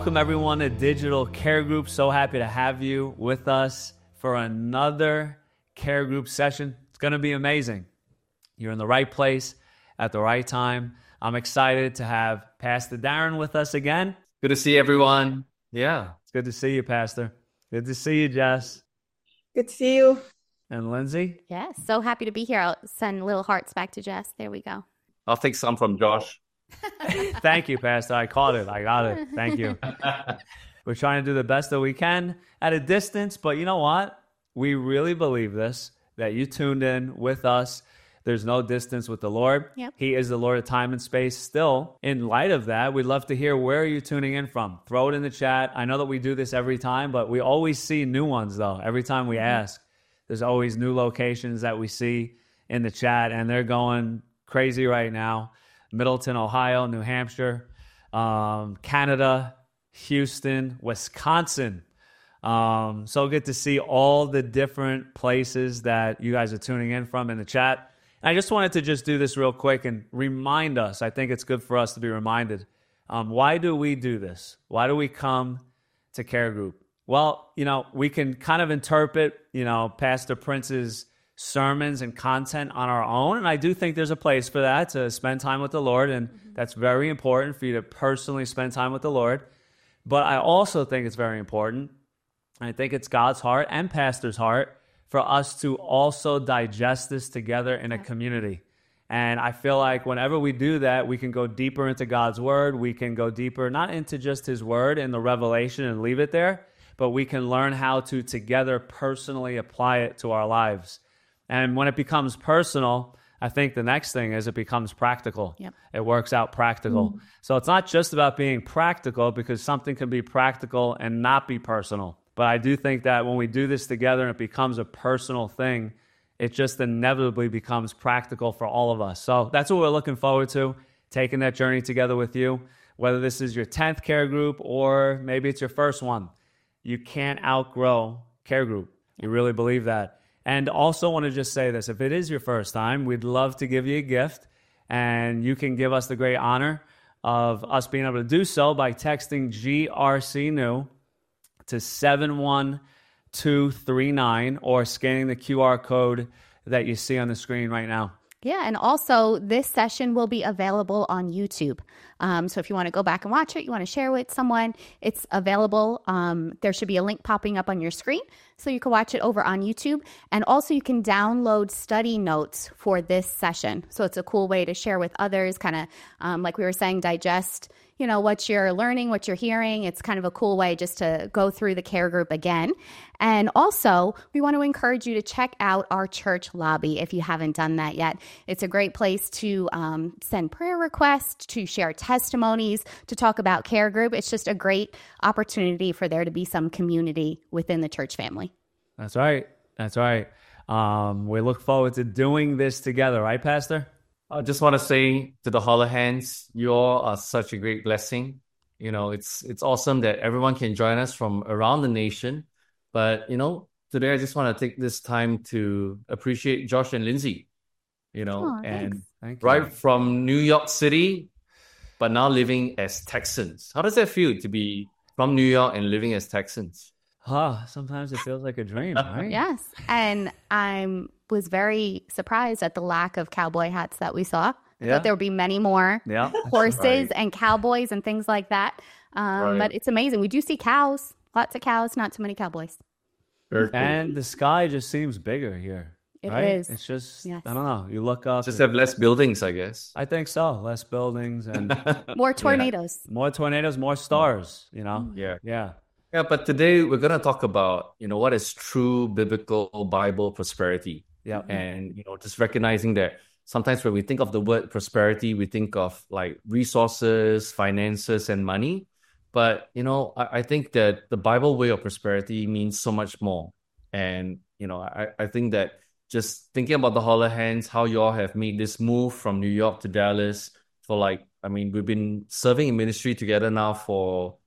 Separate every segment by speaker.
Speaker 1: Welcome everyone to Digital Care Group. So happy to have you with us for another Care Group session. It's going to be amazing. You're in the right place at the right time. I'm excited to have Pastor Darren with us again.
Speaker 2: Good to see everyone. Yeah.
Speaker 1: It's good to see you, Pastor. Good to see you, Jess.
Speaker 3: Good to see you.
Speaker 1: And Lindsay.
Speaker 4: Yes, so happy to be here. I'll send little hearts back to Jess. There we go.
Speaker 2: I'll take some from Josh.
Speaker 1: Thank you, Pastor. I caught it. I got it. Thank you. We're trying to do the best that we can at a distance, but you know what? We really believe this, that you tuned in with us. There's no distance with the Lord.
Speaker 4: Yep.
Speaker 1: He is the Lord of time and space. Still, in light of that, we'd love to hear where are you tuning in from. Throw it in the chat. I know that we do this every time, but we always see new ones, though. Every time we ask, there's always new locations that we see in the chat, and they're going crazy right now. Middleton, Ohio, New Hampshire, Canada, Houston, Wisconsin. So good to see all the different places that you guys are tuning in from in the chat. And I just wanted to just do this real quick and remind us. I think it's good for us to be reminded. Why do we do this? Why do we come to Care Group? Well, we can kind of interpret, Pastor Prince's sermons and content on our own. And I do think there's a place for that, to spend time with the Lord. And that's very important for you to personally spend time with the Lord. But I also think it's very important, and I think it's God's heart and Pastor's heart, for us to also digest this together in a community. And I feel like whenever we do that, we can go deeper into God's word. We can go deeper, not into just his word and the revelation and leave it there, but we can learn how to together personally apply it to our lives. And when it becomes personal, I think the next thing is it becomes practical.
Speaker 4: Yep.
Speaker 1: It works out practical. So it's not just about being practical, because something can be practical and not be personal. But I do think that when we do this together and it becomes a personal thing, it just inevitably becomes practical for all of us. So that's what we're looking forward to, taking that journey together with you. Whether this is your 10th Care Group or maybe it's your first one, you can't outgrow Care Group. You really believe that. And also want to just say this, if it is your first time, we'd love to give you a gift, and you can give us the great honor of us being able to do so by texting GRC New to 71239 or scanning the QR code that you see on the screen right now.
Speaker 4: Yeah, and also this session will be available on YouTube. So if you want to go back and watch it, you want to share with someone, it's available. There should be a link popping up on your screen, so you can watch it over on YouTube. And also you can download study notes for this session. So it's a cool way to share with others, kind of like we were saying, digest what you're learning, what you're hearing. It's kind of a cool way just to go through the Care Group again. And also, we want to encourage you to check out our church lobby if you haven't done that yet. It's a great place to send prayer requests, to share testimonies, to talk about Care Group. It's just a great opportunity for there to be some community within the church family.
Speaker 1: That's right. That's right. We look forward to doing this together, right, Pastor?
Speaker 2: I just want to say to the Hollahans, you all are such a great blessing. It's awesome that everyone can join us from around the nation. But, today I just want to take this time to appreciate Josh and Lindsay, and
Speaker 1: Thank you.
Speaker 2: right from New York City, but now living as Texans. How does that feel to be from New York and living as Texans?
Speaker 1: Sometimes it feels like a dream, right?
Speaker 4: Yes. And I was very surprised at the lack of cowboy hats that we saw. I thought there would be many more horses and cowboys and things like that. But it's amazing. We do see cows, lots of cows, not too many cowboys.
Speaker 2: Very cool.
Speaker 1: And the sky just seems bigger here.
Speaker 4: It
Speaker 1: right?
Speaker 4: is.
Speaker 1: It's just,
Speaker 4: Yes.
Speaker 1: I don't know. You look up.
Speaker 2: Just have less buildings, I guess.
Speaker 1: I think so. Less buildings and
Speaker 4: More tornadoes.
Speaker 1: more tornadoes, more stars,
Speaker 2: Yeah.
Speaker 1: Yeah.
Speaker 2: Yeah, but today we're going to talk about, what is true biblical Bible prosperity.
Speaker 1: Yeah.
Speaker 2: And, just recognizing that sometimes when we think of the word prosperity, we think of like resources, finances, and money. But, I think that the Bible way of prosperity means so much more. And, I think that just thinking about the Hollahans, how you all have made this move from New York to Dallas for we've been serving in ministry together now for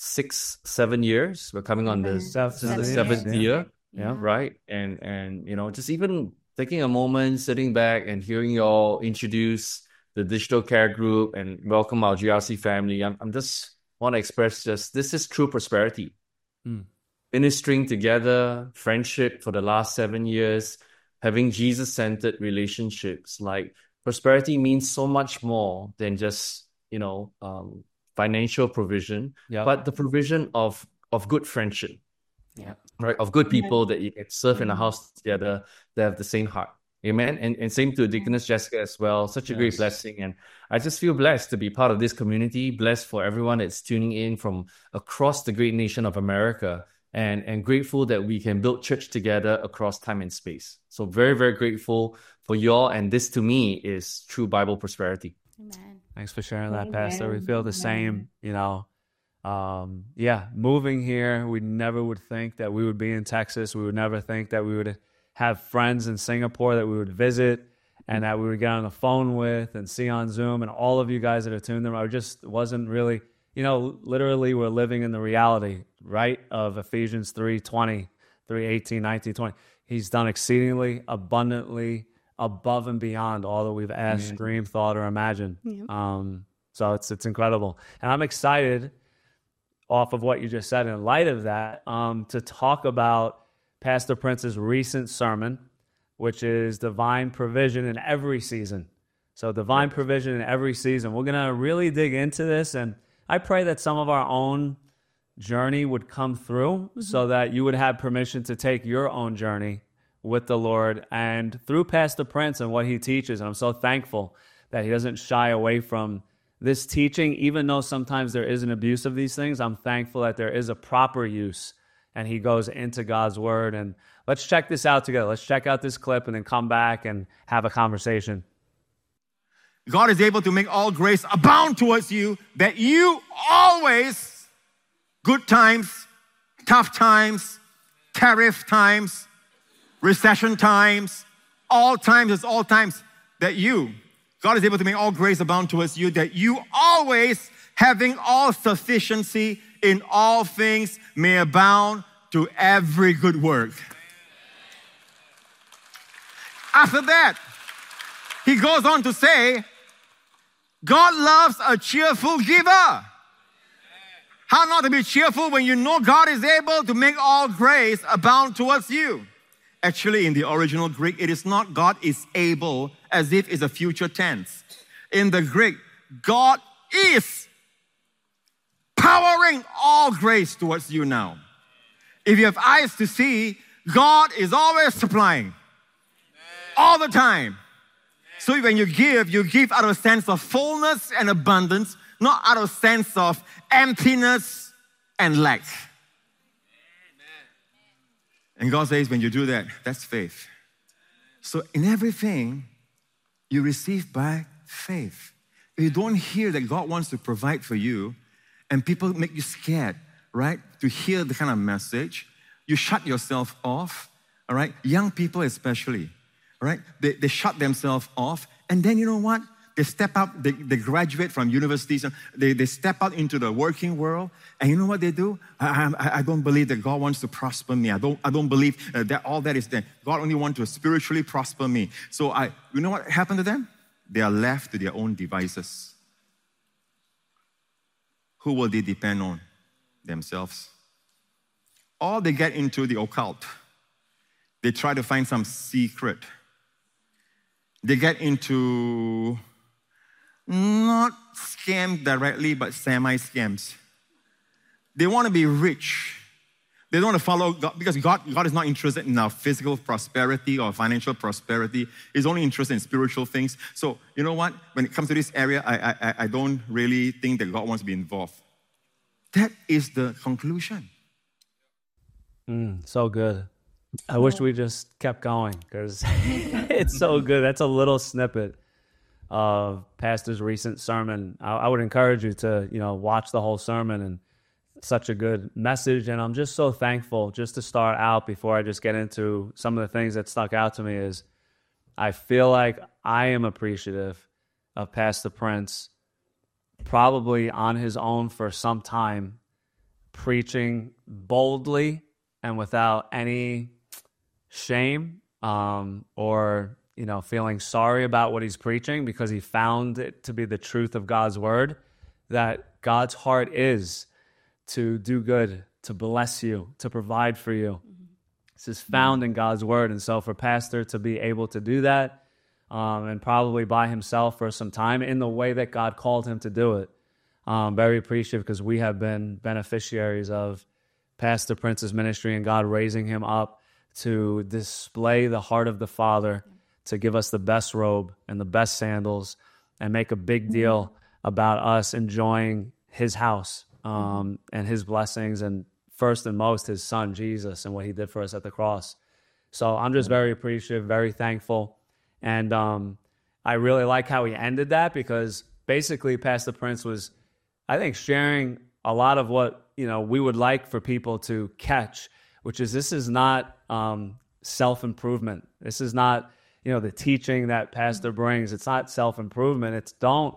Speaker 2: 6-7 years. We're coming on the seventh year.
Speaker 1: Yeah.
Speaker 2: Right. And just even taking a moment, sitting back and hearing you all introduce the Digital Care Group and welcome our GRC family. I'm just want to express just this is true prosperity.
Speaker 1: Mm.
Speaker 2: Ministering together, friendship for the last 7 years, having Jesus-centered relationships. Like prosperity means so much more than just, financial provision,
Speaker 1: Yep.
Speaker 2: but the provision of good friendship,
Speaker 1: Yeah.
Speaker 2: right? Of good people that you can serve in a house together that have the same heart. Amen. And same to Deaconess Jessica as well. Such a great
Speaker 1: Yes.
Speaker 2: blessing. And I just feel blessed to be part of this community, blessed for everyone that's tuning in from across the great nation of America, and grateful that we can build church together across time and space. So very, very grateful for y'all. And this to me is true Bible prosperity.
Speaker 4: Amen.
Speaker 1: Thanks for sharing that,
Speaker 3: Amen.
Speaker 1: Pastor. We feel the same, moving here, we never would think that we would be in Texas. We would never think that we would have friends in Singapore that we would visit and that we would get on the phone with and see on Zoom, and all of you guys that are tuned in. I just wasn't really, literally we're living in the reality, right, of Ephesians 3:20, 3:18, 19, 20. He's done exceedingly abundantly above and beyond all that we've asked, dreamed, thought, or imagined. So it's incredible. And I'm excited off of what you just said in light of that to talk about Pastor Prince's recent sermon, which is divine provision in every season. So divine provision in every season. We're going to really dig into this, and I pray that some of our own journey would come through so that you would have permission to take your own journey with the Lord and through Pastor Prince and what he teaches. And I'm so thankful that he doesn't shy away from this teaching, even though sometimes there is an abuse of these things. I'm thankful that there is a proper use, and he goes into God's word. And let's check this out together. Let's check out this clip and then come back and have a conversation.
Speaker 5: God is able to make all grace abound towards you, that you always, good times, tough times, tariff times, recession times, all times, that you, God is able to make all grace abound towards you, that you always, having all sufficiency in all things, may abound to every good work. After that, he goes on to say, God loves a cheerful giver. How not to be cheerful when you know God is able to make all grace abound towards you? Actually, in the original Greek, it is not God is able, as if it's a future tense. In the Greek, God is powering all grace towards you now. If you have eyes to see, God is always supplying. All the time. So when you give out of a sense of fullness and abundance, not out of a sense of emptiness and lack. And God says, when you do that, that's faith. So in everything, you receive by faith. If you don't hear that God wants to provide for you, and people make you scared, right, to hear the kind of message, you shut yourself off, all right? Young people especially, all right? They shut themselves off, and then you know what? They step out, they graduate from universities, and they step out into the working world, and you know what they do? I don't believe that God wants to prosper me. I don't believe that all that is there. God only wants to spiritually prosper me. So you know what happened to them? They are left to their own devices. Who will they depend on? Themselves. Or they get into the occult. They try to find some secret. They get into not scams directly, but semi-scams. They want to be rich. They don't want to follow God, because God is not interested in our physical prosperity or financial prosperity. He's only interested in spiritual things. So, you know what? When it comes to this area, I don't really think that God wants to be involved. That is the conclusion.
Speaker 1: So good. I wish we just kept going because it's so good. That's a little snippet of Pastor's recent sermon. I would encourage you to, watch the whole sermon, and such a good message. And I'm just so thankful, just to start out before I just get into some of the things that stuck out to me, is I feel like I am appreciative of Pastor Prince, probably on his own for some time, preaching boldly and without any shame or feeling sorry about what he's preaching, because he found it to be the truth of God's word, that God's heart is to do good, to bless you, to provide for you. This is found in God's word. And so for Pastor to be able to do that, and probably by himself for some time in the way that God called him to do it, very appreciative, because we have been beneficiaries of Pastor Prince's ministry and God raising him up to display the heart of the Father, to give us the best robe and the best sandals, and make a big deal about us enjoying his house and his blessings, and first and most, his son, Jesus, and what he did for us at the cross. So I'm just very appreciative, very thankful. And I really like how he ended that, because basically Pastor Prince was, I think, sharing a lot of what, we would like for people to catch, which is this is not self-improvement. This is not, the teaching that Pastor brings. It's not self-improvement. It's don't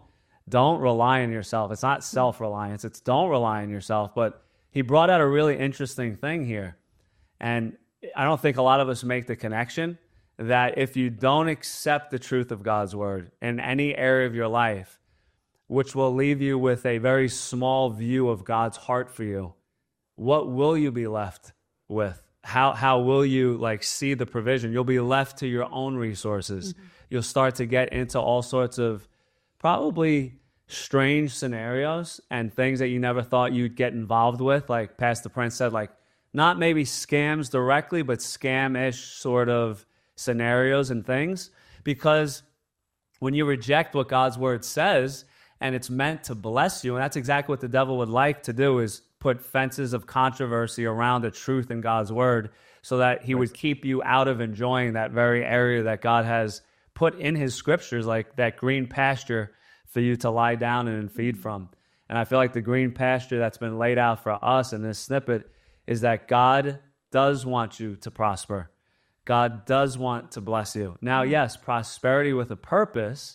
Speaker 1: rely on yourself. It's not self-reliance. It's don't rely on yourself. But he brought out a really interesting thing here. And I don't think a lot of us make the connection that if you don't accept the truth of God's word in any area of your life, which will leave you with a very small view of God's heart for you, what will you be left with? How will you see the provision? You'll be left to your own resources. You'll start to get into all sorts of probably strange scenarios and things that you never thought you'd get involved with. Like Pastor Prince said, not maybe scams directly, but scam-ish sort of scenarios and things. Because when you reject what God's word says, and it's meant to bless you, and that's exactly what the devil would like to do, is put fences of controversy around the truth in God's word so that he would keep you out of enjoying that very area that God has put in his scriptures, like that green pasture for you to lie down and feed from. And I feel like the green pasture that's been laid out for us in this snippet is that God does want you to prosper. God does want to bless you. Now, yes, prosperity with a purpose,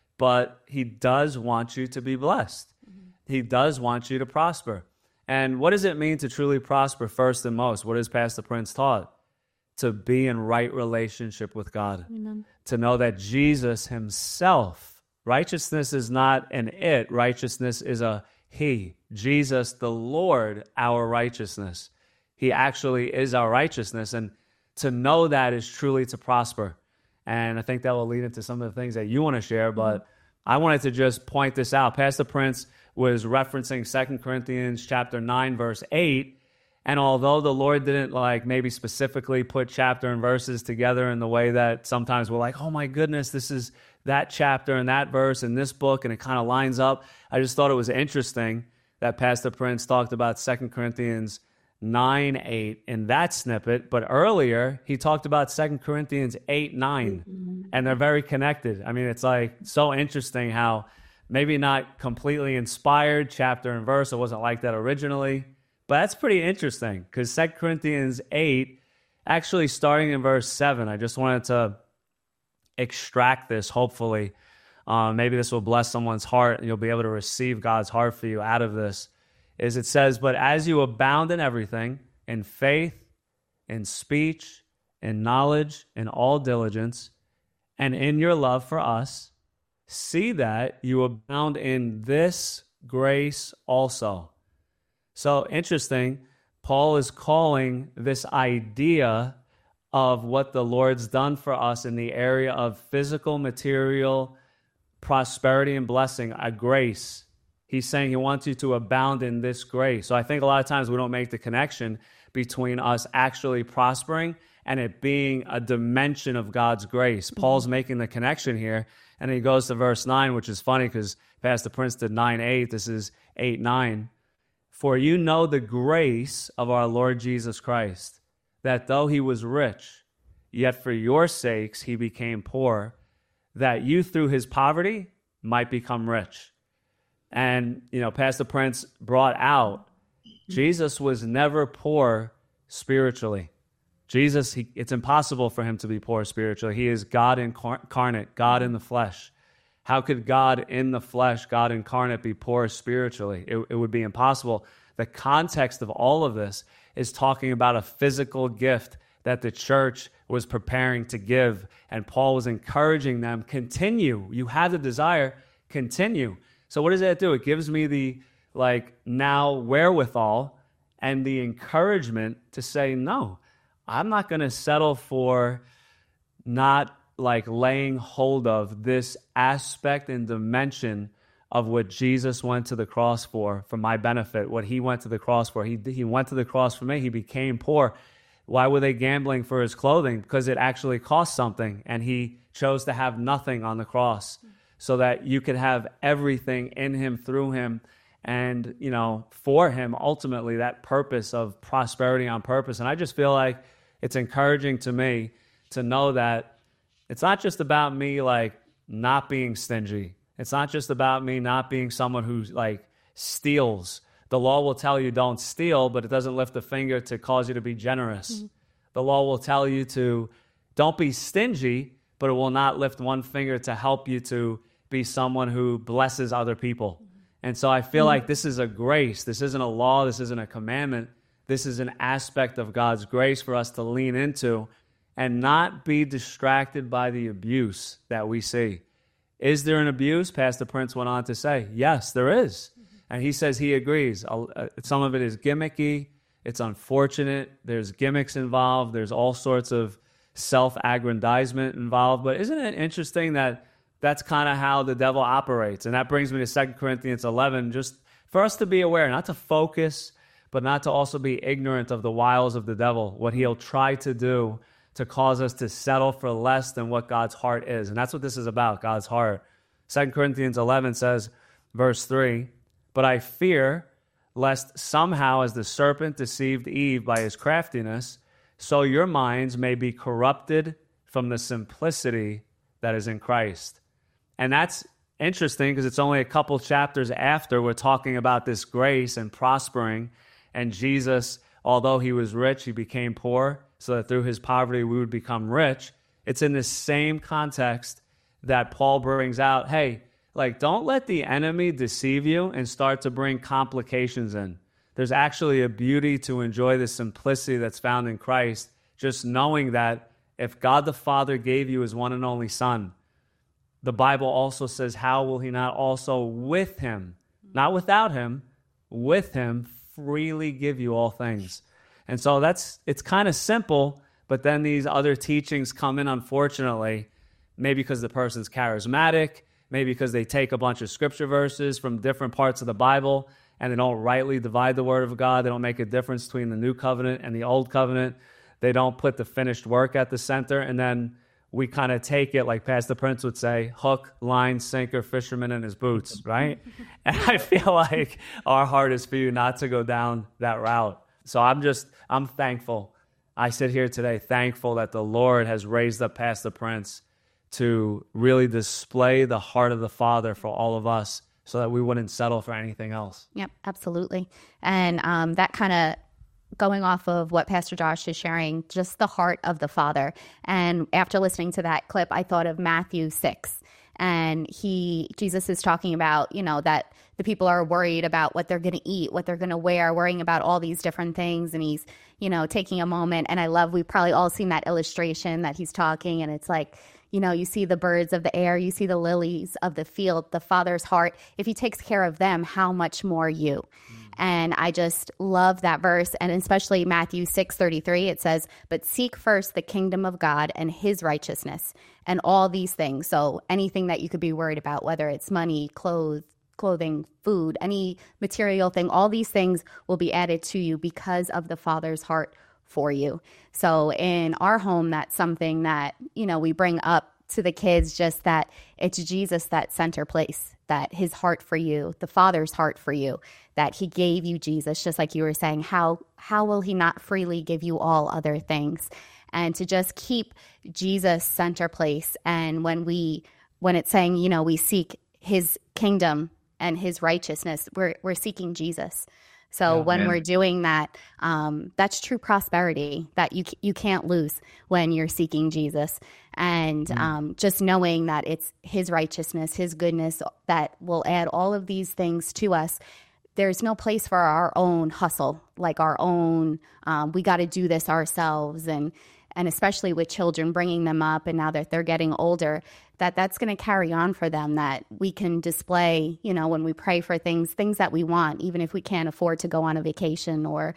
Speaker 1: but he does want you to be blessed. He does want you to prosper. And what does it mean to truly prosper first and most? What has Pastor Prince taught? To be in right relationship with God. Amen. To know that Jesus himself, righteousness is not an it, righteousness is a he. Jesus, the Lord, our righteousness. He actually is our righteousness. And to know that is truly to prosper. And I think that will lead into some of the things that you want to share, but I wanted to just point this out. Pastor Prince was referencing 2 Corinthians chapter 9, verse 8, and although the Lord didn't maybe specifically put chapter and verses together in the way that sometimes we're like, oh my goodness, this is that chapter and that verse in this book, and it kind of lines up, I just thought it was interesting that Pastor Prince talked about 2 Corinthians 9:8 in that snippet, but earlier he talked about 2 Corinthians 8:9, and they're very connected. I mean, it's so interesting how maybe not completely inspired chapter and verse. It wasn't like that originally, but that's pretty interesting because 2 Corinthians 8, actually starting in verse 7, I just wanted to extract this, hopefully. Maybe this will bless someone's heart and you'll be able to receive God's heart for you out of this. Is it says, but as you abound in everything, in faith, in speech, in knowledge, in all diligence, and in your love for us, see that you abound in this grace also. So interesting, Paul is calling this idea of what the Lord's done for us in the area of physical, material, prosperity and blessing, a grace. He's saying he wants you to abound in this grace. So I think a lot of times we don't make the connection between us actually prospering and it being a dimension of God's grace. Paul's making the connection here, and he goes to verse 9, which is funny because Pastor Prince did 9:8. This is 8:9. For you know the grace of our Lord Jesus Christ, that though he was rich, yet for your sakes he became poor, that you through his poverty might become rich. And, Pastor Prince brought out, Jesus was never poor spiritually. Jesus, it's impossible for him to be poor spiritually. He is God incarnate, God in the flesh. How could God in the flesh, God incarnate, be poor spiritually? It would be impossible. The context of all of this is talking about a physical gift that the church was preparing to give. And Paul was encouraging them, continue. You have the desire, continue. So what does that do? It gives me the like now wherewithal and the encouragement to say, no, I'm not going to settle for not like laying hold of this aspect and dimension of what Jesus went to the cross for my benefit, what he went to the cross for. He went to the cross for me. He became poor. Why were they gambling for his clothing? Because it actually cost something, and he chose to have nothing on the cross so that you could have everything in him, through him, and, you know, for him, ultimately, that purpose of prosperity on purpose. And I just feel like it's encouraging to me to know that it's not just about me, like, not being stingy. It's not just about me not being someone who, like, steals. The law will tell you don't steal, but it doesn't lift a finger to cause you to be generous. Mm-hmm. The law will tell you to don't be stingy, but it will not lift one finger to help you to be someone who blesses other people. And so I feel like this is a grace. This isn't a law. This isn't a commandment. This is an aspect of God's grace for us to lean into and not be distracted by the abuse that we see. Is there an abuse? Pastor Prince went on to say, yes, there is. And he says he agrees. Some of it is gimmicky. It's unfortunate. There's gimmicks involved. There's all sorts of self-aggrandizement involved. But isn't it interesting that that's kind of how the devil operates? And that brings me to 2 Corinthians 11, just for us to be aware, not to focus, but not to also be ignorant of the wiles of the devil, what he'll try to do to cause us to settle for less than what God's heart is. And that's what this is about, God's heart. 2 Corinthians 11 says, verse 3, "But I fear, lest somehow as the serpent deceived Eve by his craftiness, so your minds may be corrupted from the simplicity that is in Christ." And that's interesting because it's only a couple chapters after we're talking about this grace and prospering. And Jesus, although he was rich, he became poor so that through his poverty we would become rich. It's in the same context that Paul brings out, hey, like, don't let the enemy deceive you and start to bring complications in. There's actually a beauty to enjoy the simplicity that's found in Christ, just knowing that if God the Father gave you his one and only Son, the Bible also says, how will he not also with him, not without him, with him freely give you all things? And so it's kind of simple, but then these other teachings come in, unfortunately, maybe because the person's charismatic, maybe because they take a bunch of scripture verses from different parts of the Bible and they don't rightly divide the word of God. They don't make a difference between the new covenant and the old covenant. They don't put the finished work at the center. And then we kind of take it, like Pastor Prince would say, hook, line, sinker, fisherman in his boots, right? And I feel like our heart is for you not to go down that route. So I'm thankful. I sit here today thankful that the Lord has raised up Pastor Prince to really display the heart of the Father for all of us so that we wouldn't settle for anything else.
Speaker 4: Yep, absolutely. And that kind of going off of what Pastor Josh is sharing, just the heart of the Father. And after listening to that clip, I thought of Matthew 6. And Jesus is talking about, you know, that the people are worried about what they're going to eat, what they're going to wear, worrying about all these different things. And he's, you know, taking a moment. And I love, we've probably all seen that illustration that he's talking. And it's like, you know, you see the birds of the air, you see the lilies of the field, the Father's heart. If he takes care of them, how much more you? And I just love that verse. And especially Matthew 6:33, it says, "But seek first the kingdom of God and his righteousness and all these things." So anything that you could be worried about, whether it's money, clothing, food, any material thing, all these things will be added to you because of the Father's heart for you. So in our home, that's something that, you know, we bring up to the kids, just that it's Jesus, that center place, that his heart for you, the Father's heart for you, that he gave you Jesus, just like you were saying, how will he not freely give you all other things? And to just keep Jesus center place. And when it's saying, you know, we seek his kingdom and his righteousness, we're seeking Jesus. So when we're doing that, that's true prosperity that you can't lose when you're seeking Jesus. And just knowing that it's his righteousness, his goodness that will add all of these things to us. There's no place for our own hustle, like our own, we got to do this ourselves. And and especially with children, bringing them up, and now that they're getting older, that's going to carry on for them, that we can display, when we pray for things that we want, even if we can't afford to go on a vacation or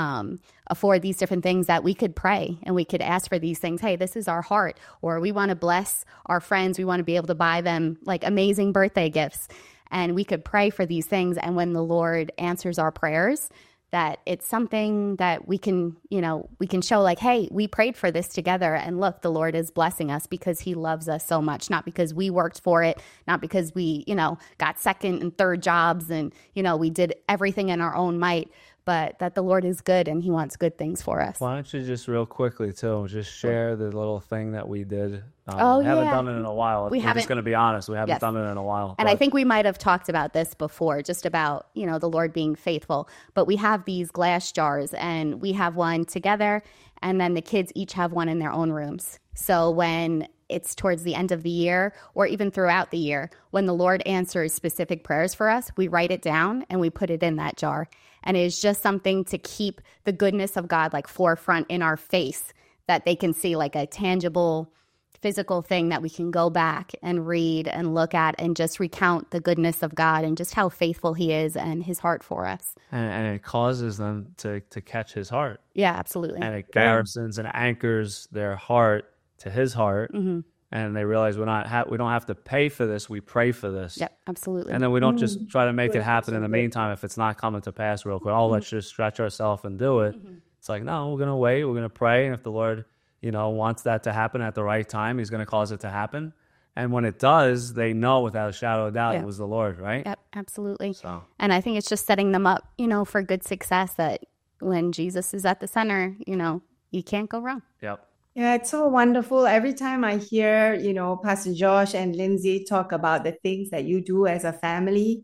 Speaker 4: afford these different things, that we could pray and we could ask for these things. Hey, this is our heart, or we want to bless our friends. We want to be able to buy them like amazing birthday gifts, and we could pray for these things. And when the Lord answers our prayers, that it's something that we can show like, hey, we prayed for this together, and look, the Lord is blessing us because he loves us so much, not because we worked for it, not because we, got second and third jobs and, we did everything in our own might, but that the Lord is good and he wants good things for us.
Speaker 1: Why don't you just real quickly too, just share the little thing that we did. We
Speaker 4: yeah.
Speaker 1: haven't done it in a while. We're just going to be honest. We haven't
Speaker 4: Yes.
Speaker 1: done it in a while.
Speaker 4: And I think we might have talked about this before, just about, the Lord being faithful. But we have these glass jars, and we have one together, and then the kids each have one in their own rooms. So when it's towards the end of the year, or even throughout the year, when the Lord answers specific prayers for us, we write it down and we put it in that jar. And it is just something to keep the goodness of God like forefront in our face, that they can see like a tangible physical thing that we can go back and read and look at and just recount the goodness of God and just how faithful he is and his heart for us.
Speaker 1: And it causes them to catch his heart.
Speaker 4: Yeah, absolutely.
Speaker 1: And it garrisons and anchors their heart to his heart.
Speaker 4: Mm-hmm.
Speaker 1: And they realize we don't have to pay for this. We pray for this.
Speaker 4: Yep, absolutely.
Speaker 1: And then we don't just try to make it happen in the meantime if it's not coming to pass real quick. Let's just stretch ourselves and do it.
Speaker 4: Mm-hmm.
Speaker 1: It's like, no, we're going to wait. We're going to pray. And if the Lord, wants that to happen at the right time, he's going to cause it to happen. And when it does, they know without a shadow of doubt it was the Lord, right?
Speaker 4: Yep, absolutely.
Speaker 1: So.
Speaker 4: And I think it's just setting them up, for good success, that when Jesus is at the center, you can't go wrong.
Speaker 1: Yep.
Speaker 3: Yeah, it's so wonderful. Every time I hear, Pastor Josh and Lindsay talk about the things that you do as a family,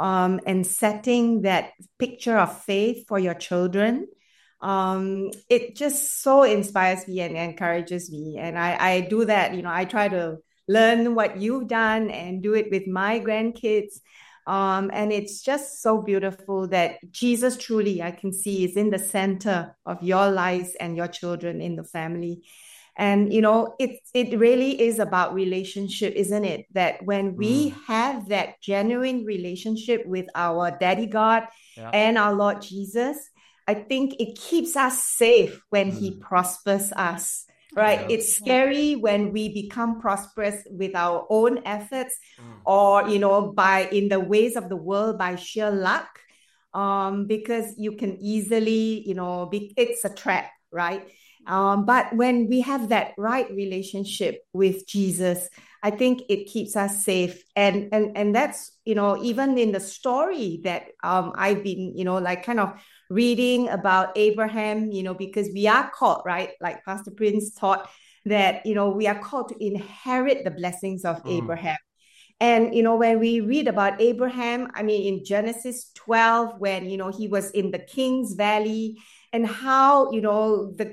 Speaker 3: and setting that picture of faith for your children, it just so inspires me and encourages me. And I do that, I try to learn what you've done and do it with my grandkids. And it's just so beautiful that Jesus truly, I can see, is in the center of your lives and your children in the family. And, it really is about relationship, isn't it? That when we have that genuine relationship with our Daddy God and our Lord Jesus, I think it keeps us safe when he prospers us. Right. Yeah. It's scary when we become prosperous with our own efforts or, by in the ways of the world by sheer luck, because you can easily, it's a trap. Right. But when we have that right relationship with Jesus, I think it keeps us safe. And that's, even in the story that I've been, kind of reading about Abraham, because we are called, right? Like Pastor Prince taught that, we are called to inherit the blessings of Abraham. And, when we read about Abraham, in Genesis 12, when, he was in the King's Valley, and how, the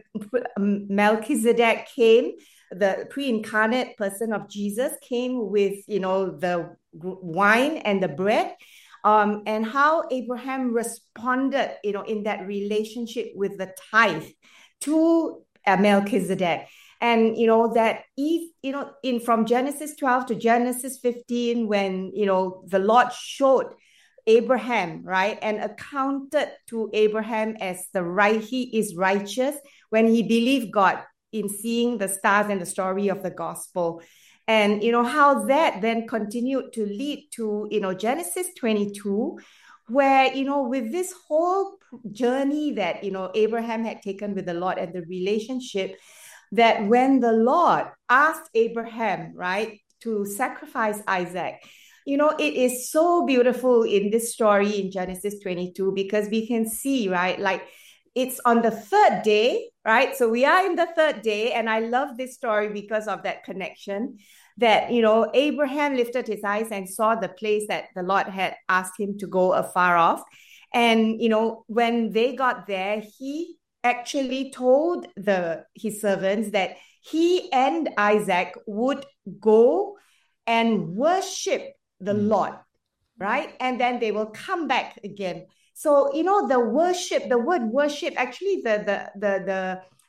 Speaker 3: Melchizedek came, the pre-incarnate person of Jesus came with, the wine and the bread. And how Abraham responded, in that relationship with the tithe to Melchizedek. And, that if, from Genesis 12 to Genesis 15, when, the Lord showed Abraham, right, and accounted to Abraham as he is righteous when he believed God in seeing the stars and the story of the gospel. And, how that then continued to lead to, Genesis 22, where, with this whole journey that, Abraham had taken with the Lord and the relationship, that when the Lord asked Abraham, right, to sacrifice Isaac, it is so beautiful in this story in Genesis 22, because we can see, right, like it's on the third day, right? So we are in the third day. And I love this story because of that connection that, Abraham lifted his eyes and saw the place that the Lord had asked him to go afar off. And, when they got there, he actually told his servants that he and Isaac would go and worship the Lord, right? And then they will come back again. So, the word worship, actually the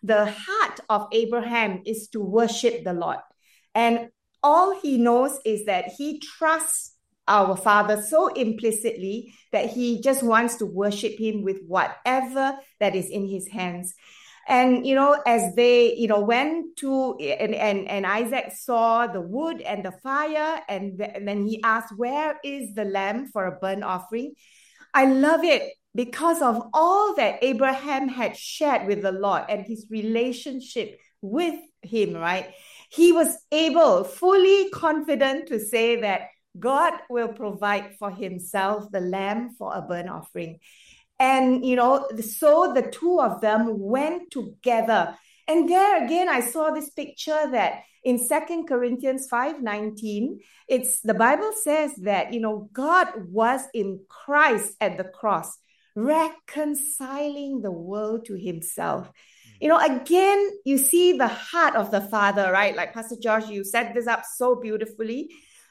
Speaker 3: the heart of Abraham is to worship the Lord. And all he knows is that he trusts our Father so implicitly that he just wants to worship him with whatever that is in his hands. And, as they, went to, and Isaac saw the wood and the fire, and then he asked, where is the lamb for a burnt offering? I love it because of all that Abraham had shared with the Lord and his relationship with him, right? He was able, fully confident to say that God will provide for himself the lamb for a burnt offering. And, so the two of them went together. And there again, I saw this picture that in 2 Corinthians 5:19, the Bible says that, God was in Christ at the cross, reconciling the world to himself. Again, you see the heart of the Father, right? Like Pastor Josh, you set this up so beautifully.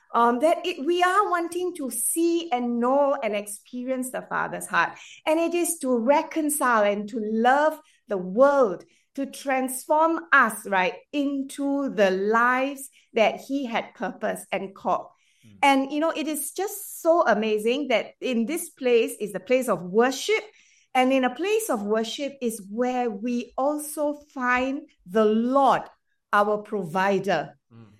Speaker 3: We are wanting to see and know and experience the Father's heart. And it is to reconcile and to love the world, to transform us, right, into the lives that he had purposed and called. And, it is just so amazing that in this place is the place of worship. And in a place of worship is where we also find the Lord, our provider.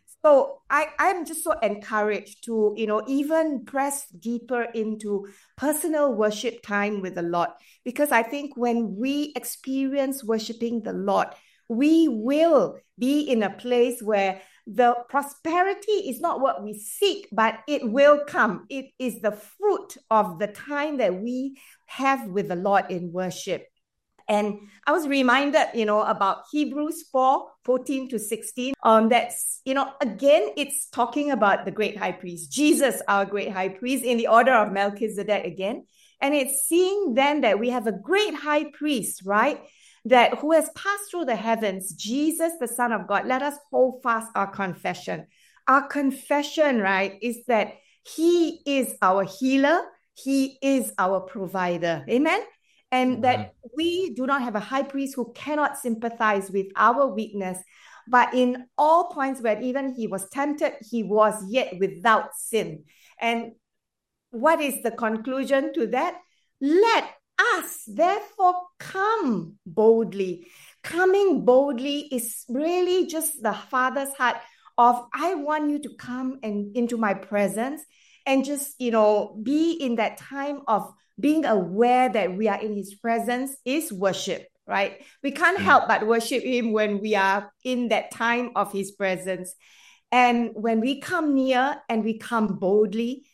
Speaker 3: So I'm just so encouraged to, even press deeper into personal worship time with the Lord. Because I think when we experience worshiping the Lord, we will be in a place where the prosperity is not what we seek, but it will come. It is the fruit of the time that we have with the Lord in worship. And I was reminded, about Hebrews 4:14-16. That's, again, it's talking about the great high priest, Jesus, our great high priest, in the order of Melchizedek again. And it's seeing then that we have a great high priest, right? That who has passed through the heavens, Jesus, the Son of God. Let us hold fast our confession. Our confession, right, is that he is our healer. He is our provider. Amen. And that we do not have a high priest who cannot sympathize with our weakness, but in all points where even he was tempted, he was yet without sin. And what is the conclusion to that? Let us therefore come boldly. Coming boldly is really just the Father's heart of, I want you to come and into my presence and just, be in that time of being aware that we are in his presence is worship, right? We can't help but worship him when we are in that time of his presence. And when we come near and we come boldly,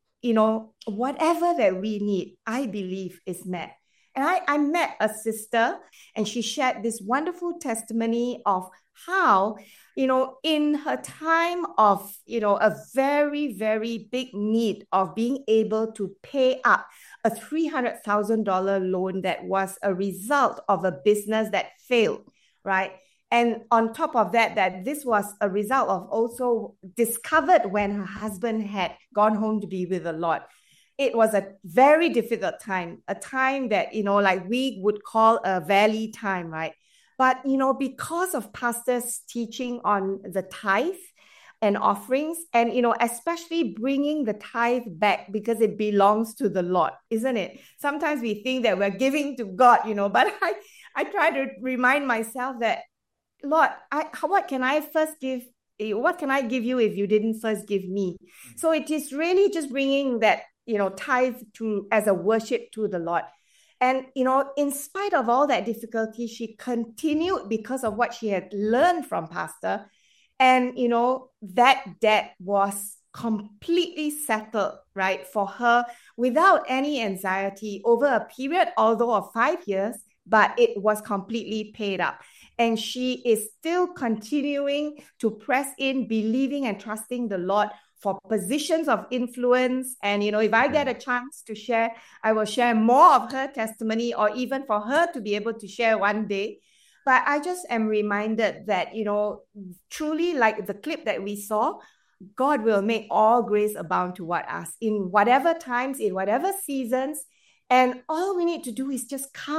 Speaker 3: whatever that we need, I believe is met. And I met a sister and she shared this wonderful testimony of how, in her time of, a very, very big need of being able to pay up a $300,000 loan that was a result of a business that failed, right? And on top of that this was a result of also discovered when her husband had gone home to be with the Lord. It was a very difficult time, a time that, like we would call a valley time, right? But, because of pastors' teaching on the tithe and offerings and, especially bringing the tithe back because it belongs to the Lord, isn't it? Sometimes we think that we're giving to God, but I try to remind myself that, Lord, what can I first give? What can I give you if you didn't first give me? So it is really just bringing that, tithe as a worship to the Lord. And, in spite of all that difficulty, she continued because of what she had learned from Pastor. And, that debt was completely settled, right, for her without any anxiety over a period, although of 5 years, but it was completely paid up. And she is still continuing to press in, believing and trusting the Lord for positions of influence. And, if I get a chance to share, I will share more of her testimony or even for her to be able to share one day. But I just am reminded that, truly like the clip that we saw, God will make all grace abound toward us in whatever times, in whatever seasons. And all we need to do is just come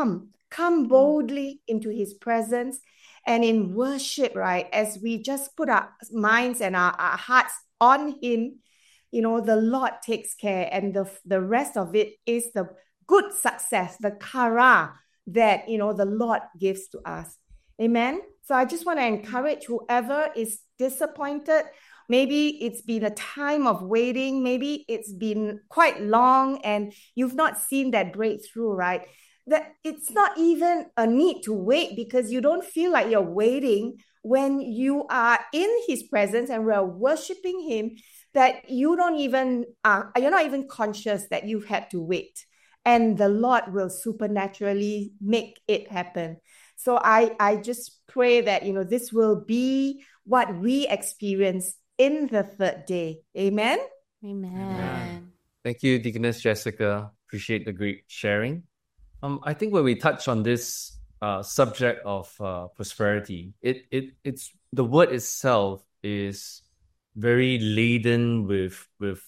Speaker 3: come boldly into his presence and in worship, right? As we just put our minds and our hearts on him, the Lord takes care, and the rest of it is the good success, the kara that, the Lord gives to us. Amen. So I just want to encourage whoever is disappointed. Maybe it's been a time of waiting. Maybe it's been quite long and you've not seen that breakthrough, right? That it's not even a need to wait, because you don't feel like you're waiting when you are in his presence and we're worshiping him, that you're not even conscious that you've had to wait, and the Lord will supernaturally make it happen. So I just pray that, this will be what we experience in the third day. Amen.
Speaker 4: Amen.
Speaker 2: Thank you, Deaconess Jessica. Appreciate the great sharing. I think when we touch on this subject of prosperity, it's the word itself is very laden with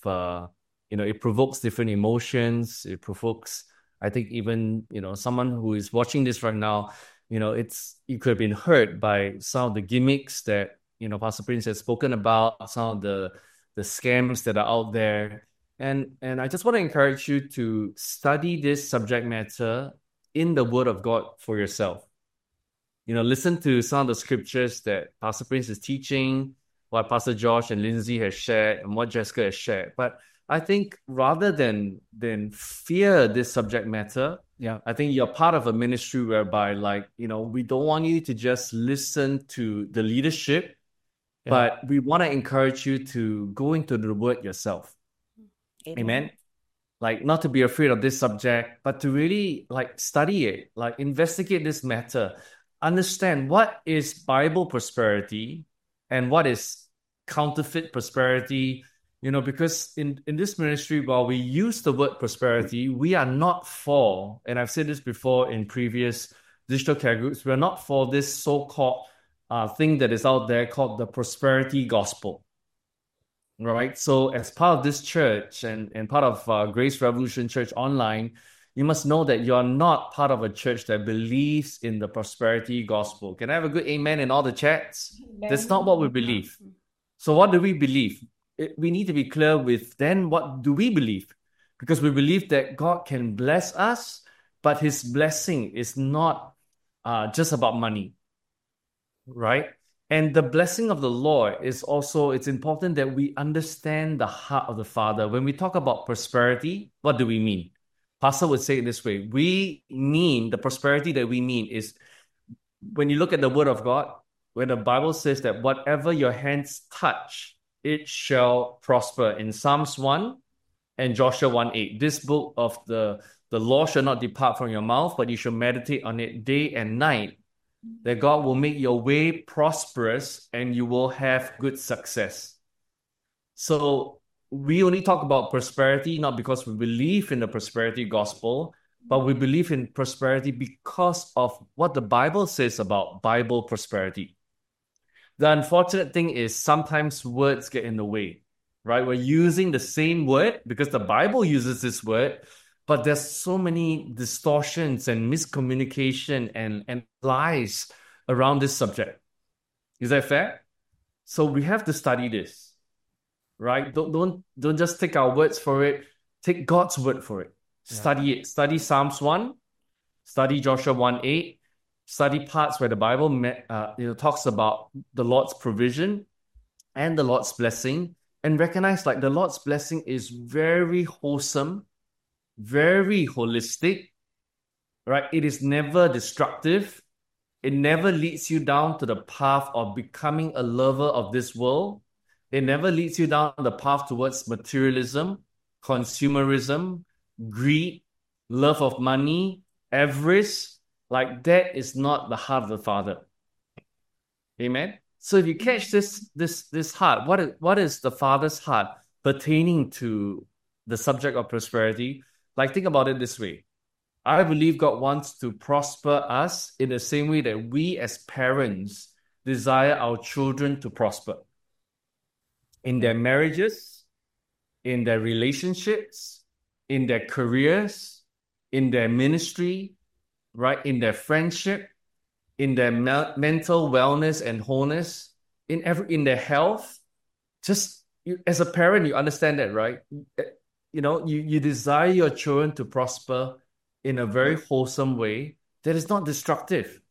Speaker 2: it provokes different emotions. It provokes, I think, even someone who is watching this right now, you could have been hurt by some of the gimmicks that Pastor Prince has spoken about, some of the scams that are out there. And I just want to encourage you to study this subject matter in the Word of God for yourself. Listen to some of the scriptures that Pastor Prince is teaching, what Pastor Josh and Lindsay has shared, and what Jessica has shared. But I think rather than fear this subject matter, I think you're part of a ministry whereby, we don't want you to just listen to the leadership, but we want to encourage you to go into the Word yourself. Amen. Not to be afraid of this subject, but to really study it, investigate this matter, understand what is Bible prosperity and what is counterfeit prosperity. Because in this ministry, while we use the word prosperity, we are not for, and I've said this before in previous digital care groups, we're not for this so-called thing that is out there called the prosperity gospel. Right? So as part of this church and part of Grace Revolution Church Online, you must know that you're not part of a church that believes in the prosperity gospel. Can I have a good amen in all the chats? Amen. That's not what we believe. So what do we believe? We need to be clear with then what do we believe? Because we believe that God can bless us, but his blessing is not just about money. Right? And the blessing of the Lord is also, it's important that we understand the heart of the Father. When we talk about prosperity, what do we mean? Pastor would say it this way. The prosperity that we mean is, when you look at the Word of God, when the Bible says that whatever your hands touch, it shall prosper, in Psalms 1 and Joshua 1:8. This book of the law shall not depart from your mouth, but you shall meditate on it day and night, that God will make your way prosperous and you will have good success. So we only talk about prosperity not because we believe in the prosperity gospel, but we believe in prosperity because of what the Bible says about Bible prosperity. The unfortunate thing is sometimes words get in the way, right? We're using the same word because the Bible uses this word, but there's so many distortions and miscommunication and lies around this subject. Is that fair? So we have to study this, right? Don't just take our words for it. Take God's word for it. Study it. Study Psalms 1. Study Joshua 1:8. Study parts where the Bible talks about the Lord's provision and the Lord's blessing, and recognize the Lord's blessing is very wholesome, very holistic, right? It is never destructive. It never leads you down to the path of becoming a lover of this world. It never leads you down the path towards materialism, consumerism, greed, love of money, avarice. That is not the heart of the Father. Amen? So if you catch this heart, what is the Father's heart pertaining to the subject of prosperity? Think about it this way. I believe God wants to prosper us in the same way that we as parents desire our children to prosper. In their marriages, in their relationships, in their careers, in their ministry, right? In their friendship, in their mental wellness and wholeness, in their health. Just as a parent, you understand that, right? You desire your children to prosper in a very wholesome way that is not destructive.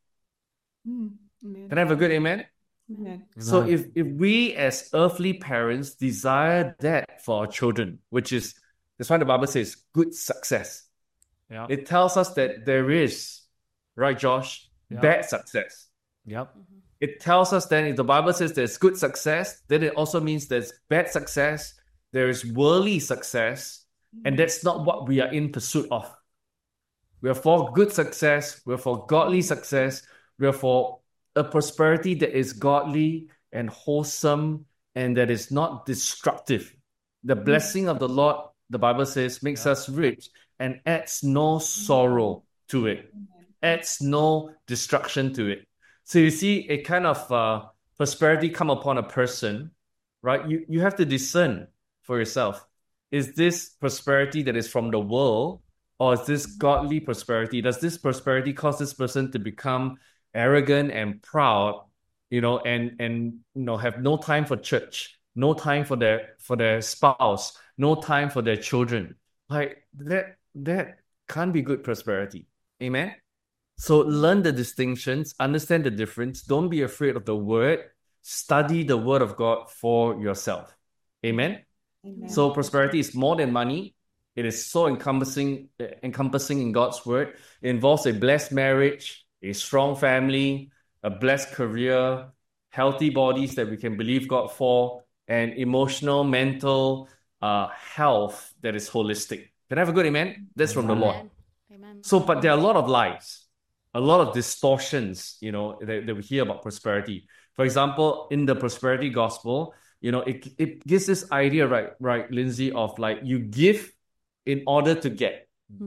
Speaker 2: Can I have a good amen?
Speaker 3: Amen.
Speaker 2: So if we as earthly parents desire that for our children, that's why the Bible says good success.
Speaker 1: Yeah.
Speaker 2: It tells us that there is, right, Josh,
Speaker 1: Yeah.
Speaker 2: bad success.
Speaker 1: Yep.
Speaker 2: It tells us then if the Bible says there's good success, then it also means there's bad success, there is worldly success, and that's not what we are in pursuit of. We are for good success, we're for godly success, we're for a prosperity that is godly and wholesome and that is not destructive. The blessing of the Lord, the Bible says, makes us rich and adds no sorrow to it, adds no destruction to it. So you see a kind of prosperity come upon a person, right? You have to discern for yourself. Is this prosperity that is from the world, or is this godly prosperity? Does this prosperity cause this person to become arrogant and proud, and have no time for church, no time for their spouse, no time for their children? Like that can't be good prosperity. Amen. So learn the distinctions, understand the difference. Don't be afraid of the word. Study the word of God for yourself. Amen.
Speaker 3: Amen.
Speaker 2: So prosperity is more than money. It is so encompassing in God's word. It involves a blessed marriage, a strong family, a blessed career, healthy bodies that we can believe God for, and emotional, mental health that is holistic. Can I have a good amen? That's from the Lord.
Speaker 4: Amen.
Speaker 2: So, but there are a lot of lies, a lot of distortions, that we hear about prosperity. For example, in the prosperity gospel, it gives this idea, right, Lindsay, of like you give in order to get,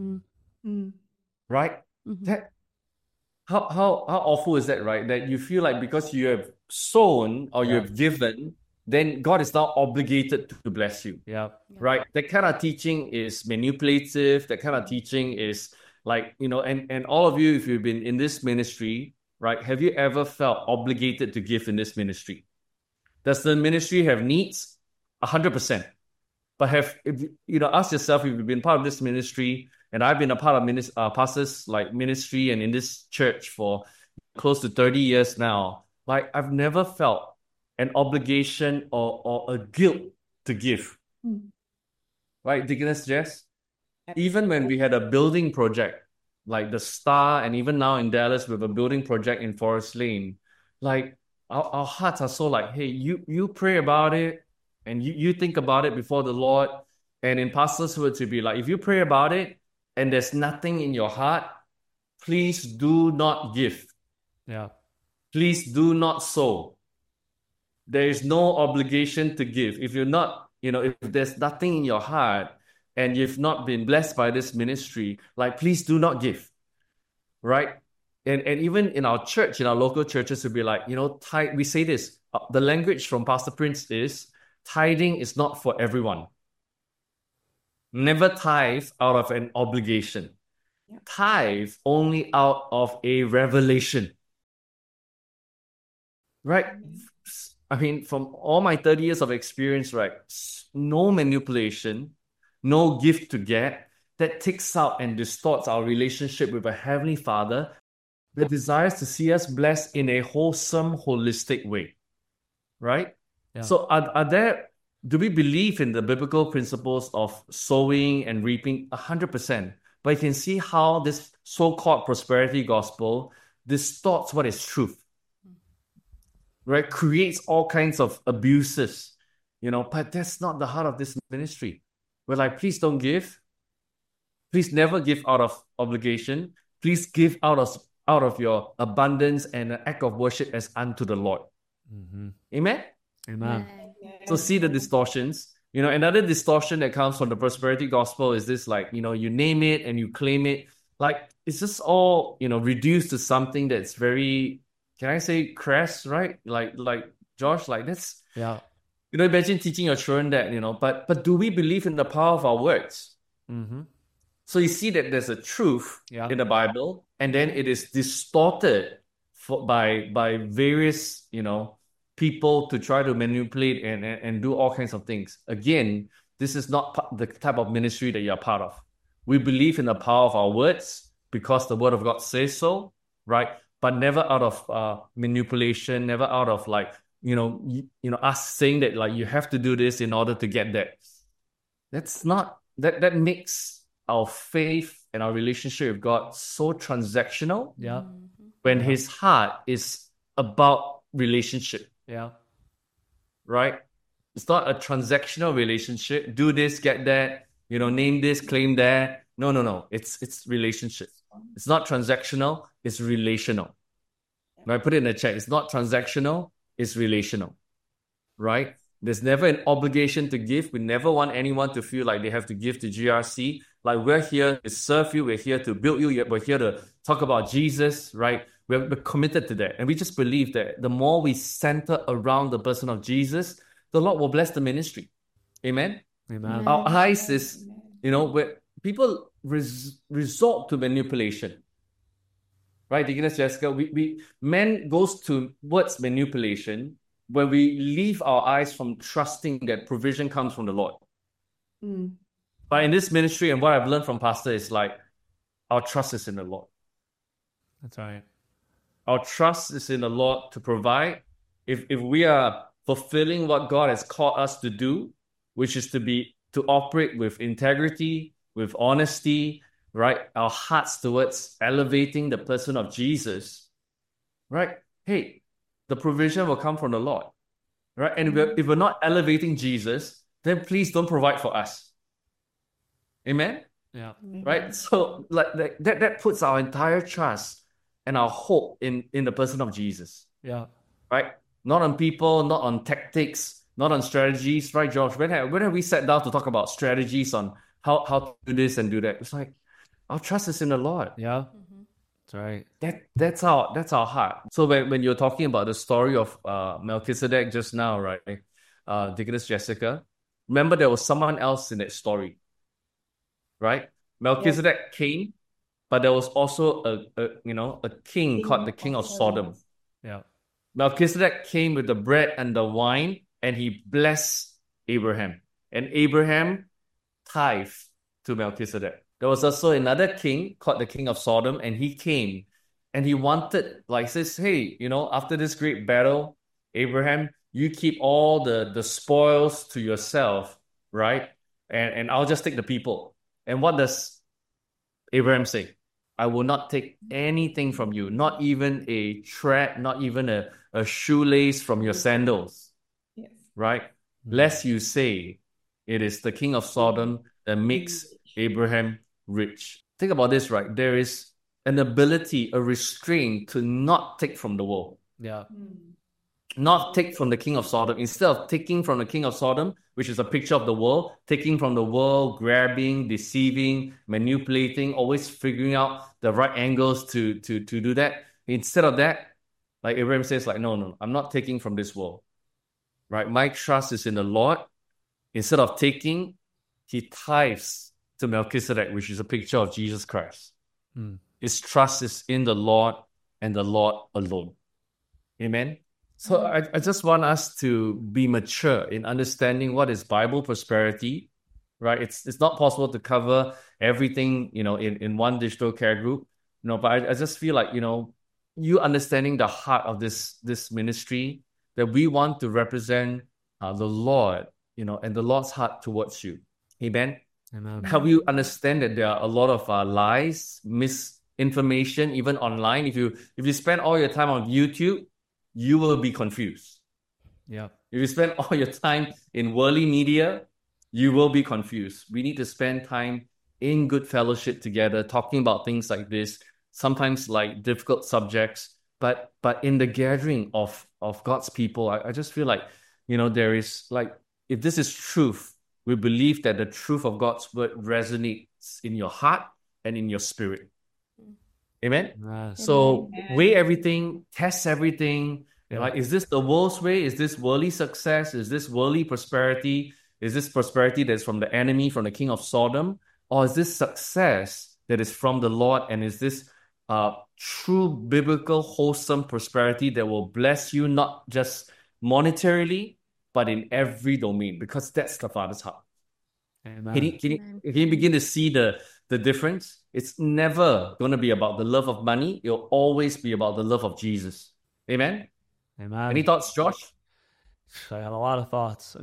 Speaker 2: right? That how awful is that, right? That you feel like because you have sown or you have given, then God is now obligated to bless you.
Speaker 1: Yeah.
Speaker 2: Right? That kind of teaching is manipulative. That kind of teaching is like, and all of you, if you've been in this ministry, right, have you ever felt obligated to give in this ministry? Does the ministry have needs? 100%. But ask yourself if you've been part of this ministry, and I've been a part of pastors like ministry and in this church for close to 30 years now. Like I've never felt an obligation or a guilt to give. Right, Deaconess Jess? Even when we had a building project, like the Star, and even now in Dallas with a building project in Forest Lane, like our hearts are so like, hey, you pray about it and you think about it before the Lord. And in pastors' words, to be like, if you pray about it and there's nothing in your heart, please do not give.
Speaker 1: Yeah.
Speaker 2: Please do not sow. There is no obligation to give. If you're not, if there's nothing in your heart and you've not been blessed by this ministry, like, please do not give, right? And even in our church, in our local churches, we'll be like, tithe, we say this, the language from Pastor Prince is, tithing is not for everyone. Never tithe out of an obligation. Tithe only out of a revelation. Right? I mean, from all my 30 years of experience, right, no manipulation, no gift to get that takes out and distorts our relationship with a Heavenly Father that desires to see us blessed in a wholesome, holistic way. Right?
Speaker 1: Yeah.
Speaker 2: So do we believe in the biblical principles of sowing and reaping? 100%. But you can see how this so-called prosperity gospel distorts what is truth. Right? Creates all kinds of abuses, but that's not the heart of this ministry. We're like, please don't give. Please never give out of obligation. Please give out of your abundance and an act of worship as unto the Lord.
Speaker 1: Mm-hmm.
Speaker 2: Amen?
Speaker 1: Amen.
Speaker 2: So see the distortions. Another distortion that comes from the prosperity gospel is this, like, you name it and you claim it. Like, it's just all, reduced to something that's very, can I say crass, right? Like Josh, like that's,
Speaker 1: Yeah.
Speaker 2: Imagine teaching your children that, but do we believe in the power of our words?
Speaker 1: Mm-hmm.
Speaker 2: So you see that there's a truth
Speaker 1: Yeah.
Speaker 2: in the Bible, and then it is distorted by various, people to try to manipulate and do all kinds of things. Again, this is not the type of ministry that you're part of. We believe in the power of our words because the word of God says so, right? But never out of manipulation, never out of us saying that like you have to do this in order to get that. That's not that makes our faith and our relationship with God so transactional.
Speaker 1: Yeah.
Speaker 2: When his heart is about relationship,
Speaker 1: Yeah.
Speaker 2: right? It's not a transactional relationship. Do this, get that, name this, claim that. No. It's relationship. It's not transactional, it's relational. Right? Put it in the chat. It's not transactional, it's relational. Right? There's never an obligation to give. We never want anyone to feel like they have to give to GRC. Like we're here to serve you, we're here to build you, we're here to talk about Jesus, right? We're committed to that. And we just believe that the more we center around the person of Jesus, the Lord will bless the ministry. Amen?
Speaker 1: Amen.
Speaker 2: Our eyes is, where people resort to manipulation. Right, Deaconess Jessica? Men goes towards manipulation when we leave our eyes from trusting that provision comes from the Lord. But in this ministry, and what I've learned from Pastor is like, our trust is in the Lord.
Speaker 1: That's right.
Speaker 2: Our trust is in the Lord to provide. If we are fulfilling what God has called us to do, which is to operate with integrity, with honesty, right? Our hearts towards elevating the person of Jesus, right? Hey, the provision will come from the Lord, right? And if we're not elevating Jesus, then please don't provide for us. Amen?
Speaker 1: Yeah.
Speaker 2: Right? So like that puts our entire trust and our hope in the person of Jesus,
Speaker 1: Yeah.
Speaker 2: right? Not on people, not on tactics, not on strategies, right, Josh? When have we sat down to talk about strategies on how to do this and do that? It's like our trust is in the Lord.
Speaker 1: Yeah. That's right.
Speaker 2: That's our heart. So when you're talking about the story of Melchizedek just now, right, Deaconess Jessica, remember there was someone else in that story, right? Melchizedek came, but there was also a king called the king of Sodom.
Speaker 1: Yeah.
Speaker 2: Melchizedek came with the bread and the wine, and he blessed Abraham. And Abraham tithed to Melchizedek. There was also another king called the king of Sodom, and he came and he wanted, says, hey, after this great battle, Abraham, you keep all the spoils to yourself, right? And I'll just take the people. And what does Abraham say? I will not take anything from you, not even a thread, not even a shoelace from your sandals.
Speaker 3: Yes.
Speaker 2: Right? Lest you say it is the king of Sodom that makes Abraham rich. Think about this, right? There is an ability, a restraint to not take from the world.
Speaker 1: Yeah.
Speaker 2: Not take from the king of Sodom. Instead of taking from the king of Sodom, which is a picture of the world, taking from the world, grabbing, deceiving, manipulating, always figuring out the right angles to do that. Instead of that, like Abraham says, no, I'm not taking from this world. Right? My trust is in the Lord. Instead of taking, he tithes to Melchizedek, which is a picture of Jesus Christ. His trust is in the Lord and the Lord alone. Amen? So I just want us to be mature in understanding what is Bible prosperity, right? It's not possible to cover everything, in one digital care group, but I just feel like, you understanding the heart of this ministry, that we want to represent the Lord, and the Lord's heart towards you. Amen?
Speaker 1: Amen.
Speaker 2: Help you understand that there are a lot of lies, misinformation, even online. If you spend all your time on YouTube, you will be confused.
Speaker 1: Yeah.
Speaker 2: If you spend all your time in worldly media, you will be confused. We need to spend time in good fellowship together, talking about things like this, sometimes like difficult subjects, but in the gathering of God's people, I just feel like, there is if this is truth, we believe that the truth of God's word resonates in your heart and in your spirit. Amen?
Speaker 1: Yes.
Speaker 2: So weigh everything, test everything.
Speaker 1: Yeah.
Speaker 2: Is this the world's way? Is this worldly success? Is this worldly prosperity? Is this prosperity that's from the enemy, from the king of Sodom? or is this success that is from the Lord, and is this true biblical wholesome prosperity that will bless you not just monetarily but in every domain, because that's the Father's heart.
Speaker 1: Amen.
Speaker 2: Can you begin to see the difference? It's never going to be about the love of money. It'll always be about the love of Jesus. Amen?
Speaker 1: Amen.
Speaker 2: Any thoughts, Josh?
Speaker 1: I have a lot of thoughts.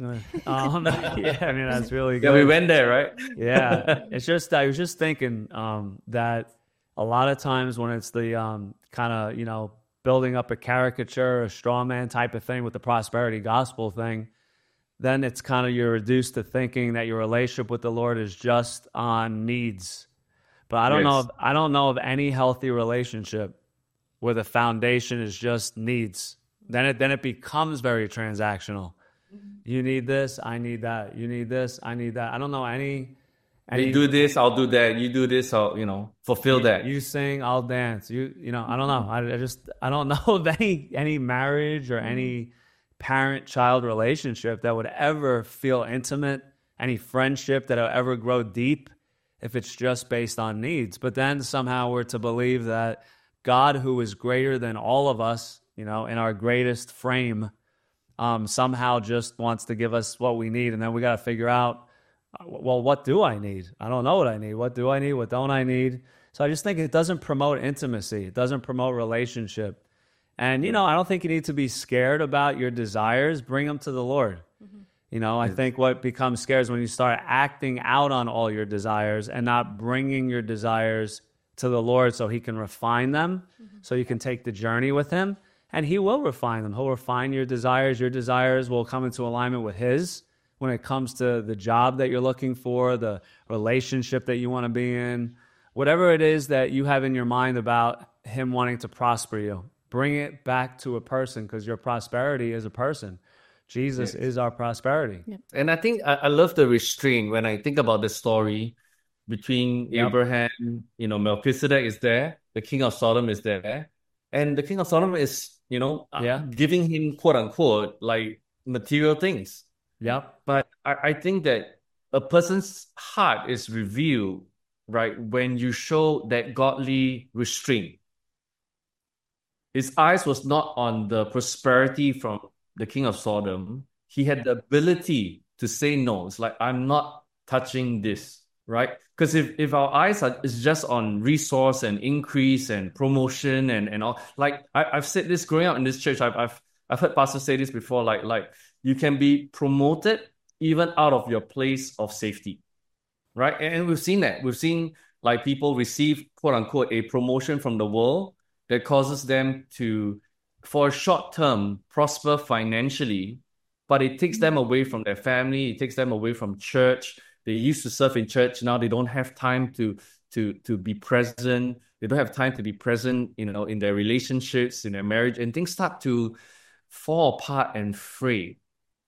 Speaker 1: Yeah, I mean, that's really good.
Speaker 2: Yeah, we went there, right?
Speaker 1: Yeah, it's just, I was just thinking that a lot of times when it's the kind of, building up a caricature, a straw man type of thing with the prosperity gospel thing, then it's kind of, you're reduced to thinking that your relationship with the Lord is just on needs. But I don't know of any healthy relationship where the foundation is just needs. Then it becomes very transactional. You need this, I need that. You need this, I need that. I don't know any.
Speaker 2: You do this, I'll do that. You do this, I'll fulfill that.
Speaker 1: You sing, I'll dance. I don't know. I don't know of any marriage or any parent-child relationship that would ever feel intimate, any friendship that will ever grow deep if it's just based on needs. But then somehow we're to believe that God, who is greater than all of us, in our greatest frame, somehow just wants to give us what we need. And then we got to figure out, well, what do I need? I don't know what I need. What do I need? What don't I need? So I just think it doesn't promote intimacy. It doesn't promote relationship. And, I don't think you need to be scared about your desires. Bring them to the Lord. Mm-hmm. I think what becomes scary is when you start acting out on all your desires and not bringing your desires to the Lord so he can refine them, so you can take the journey with him. And he will refine them. He'll refine your desires. Your desires will come into alignment with his when it comes to the job that you're looking for, the relationship that you want to be in, whatever it is that you have in your mind about him wanting to prosper you. Bring it back to a person, because your prosperity is a person. Jesus is our prosperity.
Speaker 4: Yep.
Speaker 2: And I think I love the restraint when I think about the story between Abraham, Melchizedek is there, the king of Sodom is there, and the king of Sodom is, giving him, quote unquote, like material things.
Speaker 1: Yeah.
Speaker 2: But I think that a person's heart is revealed, right, when you show that godly restraint. His eyes was not on the prosperity from the king of Sodom. He had the ability to say no. It's like, I'm not touching this, right? Because if our eyes is just on resource and increase and promotion and all, like I've said this growing up in this church, I've heard pastors say this before, like you can be promoted even out of your place of safety, right? And we've seen that. We've seen like people receive, quote unquote, a promotion from the world that causes them to, for a short term, prosper financially, but it takes them away from their family. It takes them away from church. They used to serve in church. Now they don't have time to be present. They don't have time to be present, in their relationships, in their marriage, and things start to fall apart and fray.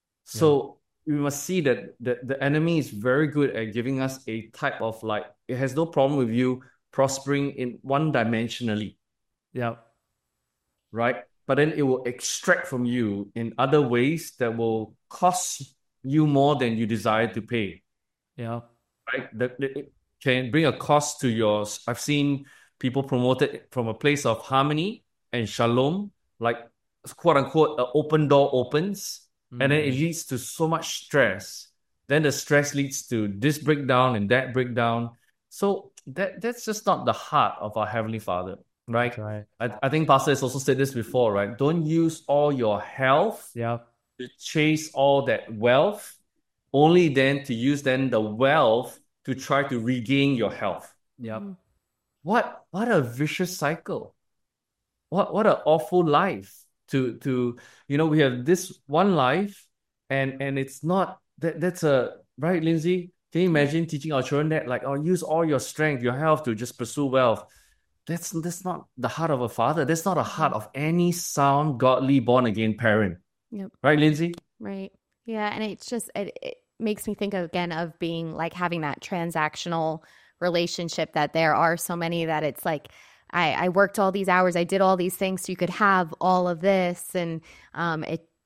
Speaker 2: So we must see that the enemy is very good at giving us a type of it has no problem with you prospering in one-dimensionally.
Speaker 1: Yeah.
Speaker 2: Right? But then it will extract from you in other ways that will cost you more than you desire to pay.
Speaker 1: Yeah.
Speaker 2: Right? It can bring a cost to yours. I've seen people promoted from a place of harmony and shalom, like quote unquote, an open door opens, and then it leads to so much stress. Then the stress leads to this breakdown and that breakdown. So that's just not the heart of our Heavenly Father. Right. I think Pastor has also said this before, right? Don't use all your health to chase all that wealth, only then to use the wealth to try to regain your health.
Speaker 1: Yep.
Speaker 2: What a vicious cycle. What an awful life to we have this one life and it's not that's a right, Lindsay? Can you imagine teaching our children that use all your strength, your health to just pursue wealth? That's not the heart of a father. That's not a heart of any sound, godly, born-again parent.
Speaker 4: Yep.
Speaker 2: Right, Lindsay?
Speaker 4: Right. Yeah, and it's just, it makes me think again of being having that transactional relationship, that there are so many that it's like, I worked all these hours, I did all these things so you could have all of this. And it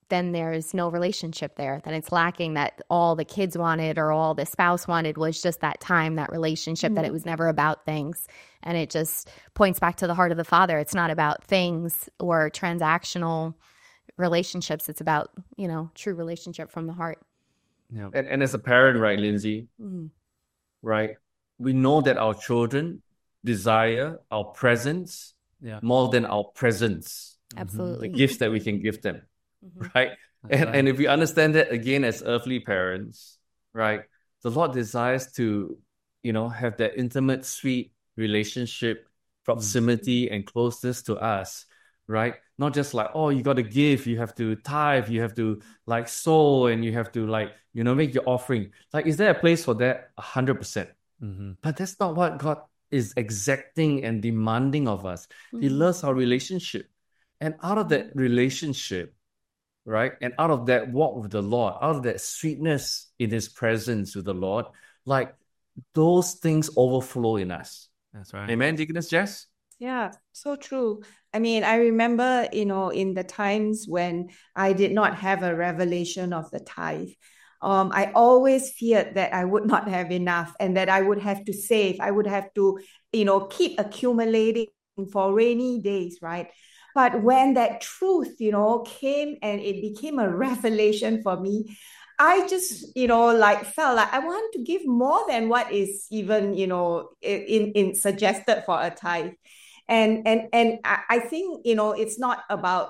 Speaker 4: then there's no relationship there. Then it's lacking, that all the kids wanted or all the spouse wanted was just that time, that relationship, that it was never about things. And it just points back to the heart of the Father. It's not about things or transactional relationships. It's about, true relationship from the heart.
Speaker 1: Yeah.
Speaker 2: And as a parent, right, Lindsay, right, we know that our children desire our presence more than our presence.
Speaker 4: Absolutely.
Speaker 2: The gifts that we can give them, right? And if we understand that, again, as earthly parents, right, the Lord desires to, have that intimate, sweet relationship, proximity, and closeness to us, right? Not just like, oh, you got to give, you have to tithe, you have to like sow, and you have to like, make your offering. Like, is there a place for that? 100%. But that's not what God is exacting and demanding of us. He loves our relationship. And out of that relationship, right, and out of that walk with the Lord, out of that sweetness in His presence with the Lord, like those things overflow in us.
Speaker 1: That's right.
Speaker 2: Amen, Deaconess Jess?
Speaker 3: Yeah, so true. I mean, I remember, in the times when I did not have a revelation of the tithe, I always feared that I would not have enough and that I would have to save. I would have to, keep accumulating for rainy days, right? But when that truth, came and it became a revelation for me, I just, felt like I want to give more than what is even, in suggested for a tithe. And I think, it's not about,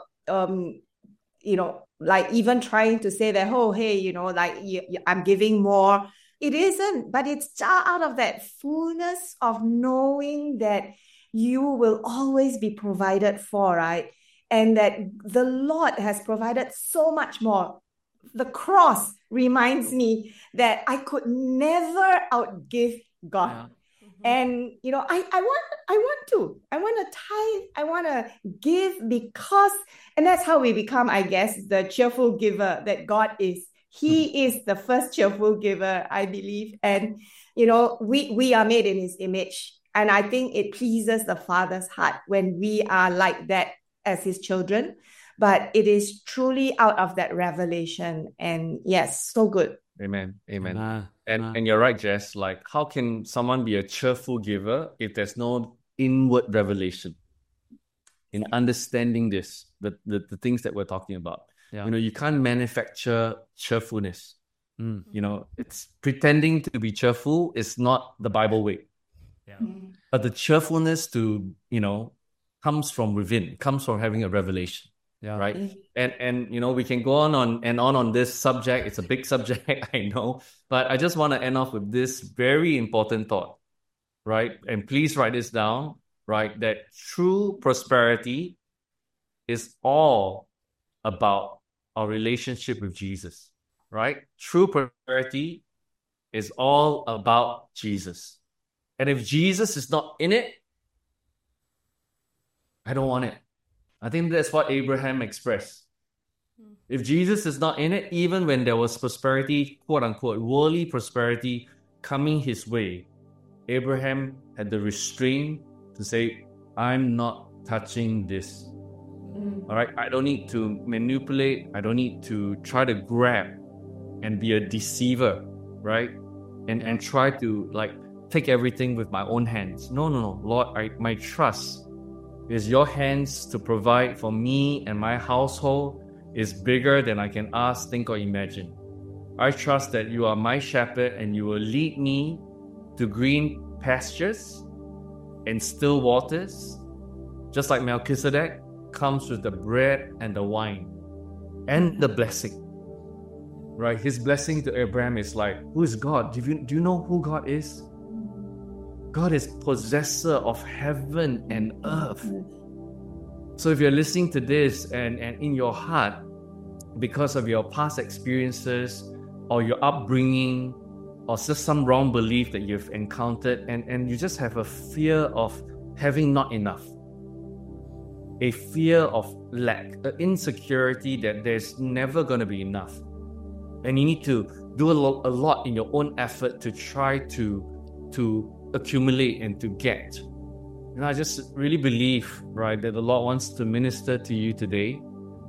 Speaker 3: like even trying to say that, oh, hey, I'm giving more. It isn't, but it's out of that fullness of knowing that you will always be provided for, right? And that the Lord has provided so much more. The cross reminds me that I could never outgive God. Yeah. And, I want to tithe, I want to give because, and that's how we become, I guess, the cheerful giver that God is. He is the first cheerful giver, I believe. And, we are made in His image. And I think it pleases the Father's heart when we are like that as His children. But it is truly out of that revelation. And yes, so good.
Speaker 2: Amen. And you're right, Jess. Like, how can someone be a cheerful giver if there's no inward revelation in understanding this, the things that we're talking about? Yeah. You can't manufacture cheerfulness. It's pretending to be cheerful is not the Bible way. Yeah. But the cheerfulness to, comes from within, comes from having a revelation. Yeah. Right. And we can go on this subject. It's a big subject, I know. But I just want to end off with this very important thought, right? And please write this down, right? That true prosperity is all about our relationship with Jesus, right? True prosperity is all about Jesus. And if Jesus is not in it, I don't want it. I think that's what Abraham expressed. If Jesus is not in it, even when there was prosperity, quote unquote, worldly prosperity coming his way, Abraham had the restraint to say, I'm not touching this. All right, I don't need to manipulate. I don't need to try to grab and be a deceiver, right? And try to take everything with my own hands. No, Lord, my trust is your hands to provide for me and my household is bigger than I can ask, think, or imagine. I trust that you are my shepherd and you will lead me to green pastures and still waters, just like Melchizedek comes with the bread and the wine and the blessing. Right? His blessing to Abraham is like, who is God? Do you know who God is? God is possessor of heaven and earth. So if you're listening to this and in your heart, because of your past experiences or your upbringing or just some wrong belief that you've encountered and you just have a fear of having not enough, a fear of lack, an insecurity that there's never going to be enough, and you need to do a lot in your own effort to try to accumulate and to get. And I just really believe, right, that the Lord wants to minister to you today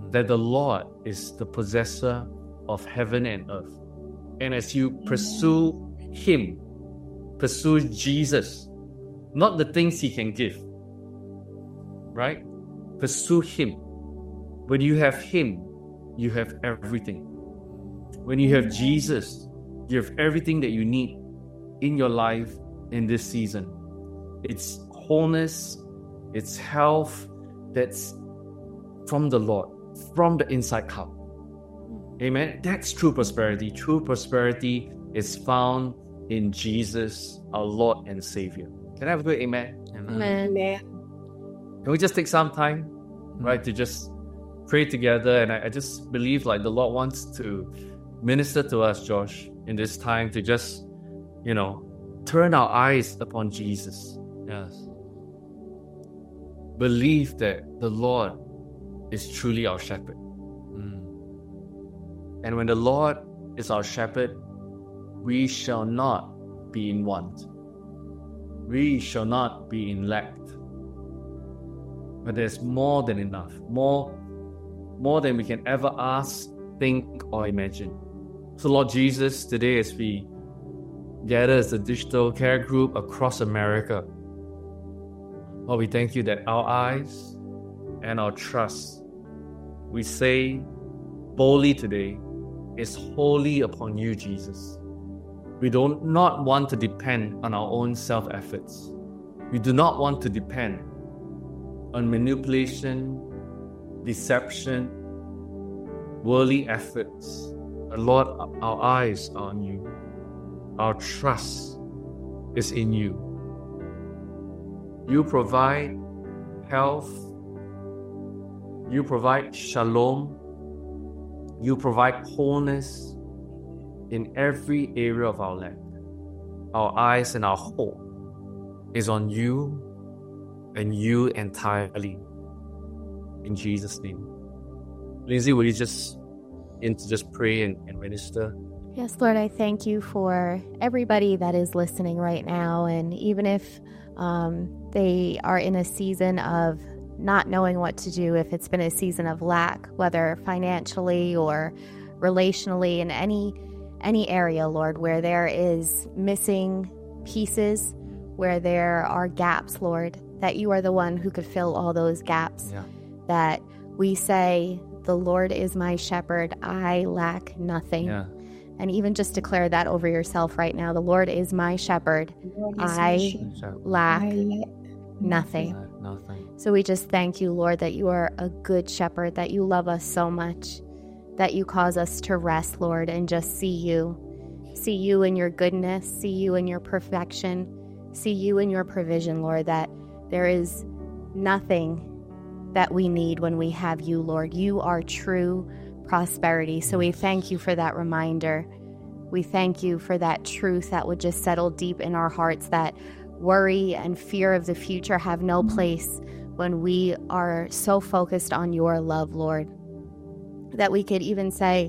Speaker 2: that the Lord is the possessor of heaven and earth. And as you pursue Him, pursue Jesus, not the things He can give, right? Pursue Him. When you have Him, you have everything. When you have Jesus, you have everything that you need in your life in this season. It's wholeness, it's health that's from the Lord, from the inside out. Amen. That's true prosperity. True prosperity is found in Jesus, our Lord and Savior. Can I have a good amen?
Speaker 4: Amen.
Speaker 2: Can we just take some time, right, to just pray together? And I just believe like the Lord wants to minister to us, Josh, in this time to just, turn our eyes upon Jesus.
Speaker 1: Yes.
Speaker 2: Believe that the Lord is truly our shepherd. And when the Lord is our shepherd, we shall not be in want. We shall not be in lack. But there's more than enough. More than we can ever ask, think, or imagine. So Lord Jesus, today as we gather as a digital care group across America, Lord, we thank you that our eyes and our trust, we say boldly today, is wholly upon you, Jesus. We do not want to depend on our own self-efforts. We do not want to depend on manipulation, deception, worldly efforts. But Lord, our eyes are on you. Our trust is in you. You provide health. You provide shalom. You provide wholeness in every area of our land. Our eyes and our hope is on you and you entirely. In Jesus' name. Lindsay, will you just pray and minister?
Speaker 4: Yes, Lord, I thank you for everybody that is listening right now. And even if they are in a season of not knowing what to do, if it's been a season of lack, whether financially or relationally, in any area, Lord, where there is missing pieces, where there are gaps, Lord, that you are the one who could fill all those gaps.
Speaker 2: Yeah.
Speaker 4: That we say, the Lord is my shepherd, I lack nothing.
Speaker 2: Yeah.
Speaker 4: And even just declare that over yourself right now. The Lord is my shepherd, I lack nothing.
Speaker 2: Nothing.
Speaker 4: So we just thank you, Lord, that you are a good shepherd, that you love us so much, that you cause us to rest, Lord, and just see you in your goodness, see you in your perfection, see you in your provision, Lord, that there is nothing that we need when we have you, Lord. You are true prosperity. So we thank you for that reminder. We thank you for that truth that would just settle deep in our hearts, that worry and fear of the future have no place when we are so focused on your love, Lord. That we could even say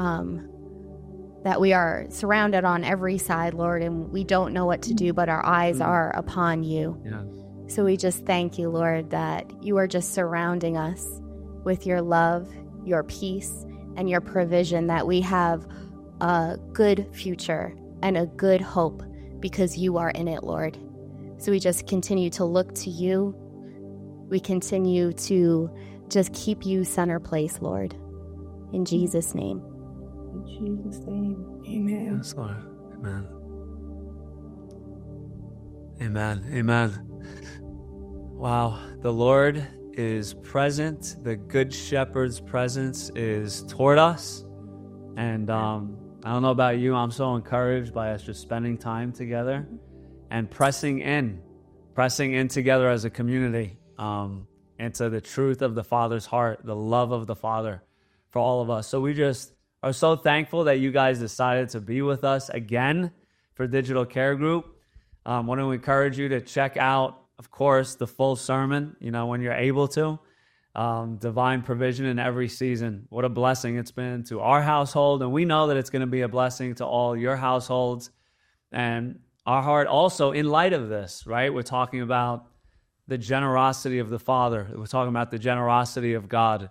Speaker 4: that we are surrounded on every side, Lord, and we don't know what to do, but our eyes are upon you.
Speaker 2: Yeah.
Speaker 4: So we just thank you, Lord, that you are just surrounding us with your love, your peace, and your provision, that we have a good future and a good hope because you are in it, Lord. So we just continue to look to you. We continue to just keep you center place, Lord. In Jesus' name.
Speaker 3: In Jesus' name, amen.
Speaker 1: Yes, Lord. Amen. Amen. Amen. Wow. The Lord is present. The Good Shepherd's presence is toward us. And I don't know about you, I'm so encouraged by us just spending time together and pressing in together as a community into the truth of the Father's heart, the love of the Father for all of us. So we just are so thankful that you guys decided to be with us again for Digital Care Group. I want to encourage you to check out, of course, the full sermon, when you're able to. Divine provision in every season. What a blessing it's been to our household. And we know that it's going to be a blessing to all your households. And our heart also, in light of this, right? We're talking about the generosity of the Father. We're talking about the generosity of God.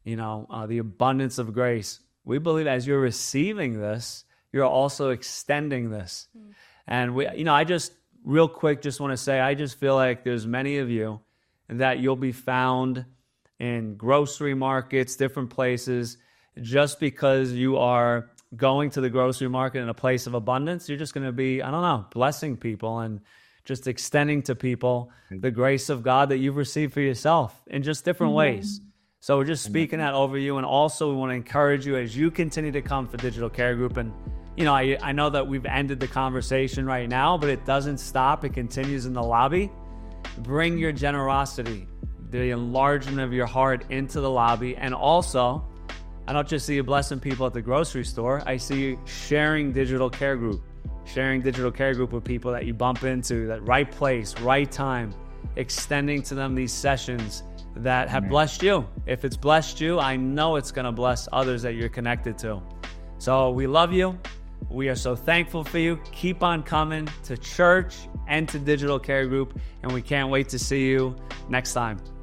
Speaker 1: the abundance of grace. We believe as you're receiving this, you're also extending this. And I just real quick just want to say, I just feel like there's many of you that you'll be found in grocery markets, different places, just because you are going to the grocery market in a place of abundance. You're just going to be, blessing people and just extending to people the grace of God that you've received for yourself in just different ways. So we're just speaking that over you. And also we want to encourage you as you continue to come for Digital Care Group. And, I know that we've ended the conversation right now, but it doesn't stop. It continues in the lobby. Bring your generosity, the enlargement of your heart into the lobby. And also, I don't just see you blessing people at the grocery store. I see you sharing Digital Care Group with people that you bump into, that right place, right time, extending to them these sessions that have blessed you. If it's blessed you, I know it's going to bless others that you're connected to. So we love you. We are so thankful for you. Keep on coming to church and to Digital Care Group, and we can't wait to see you next time.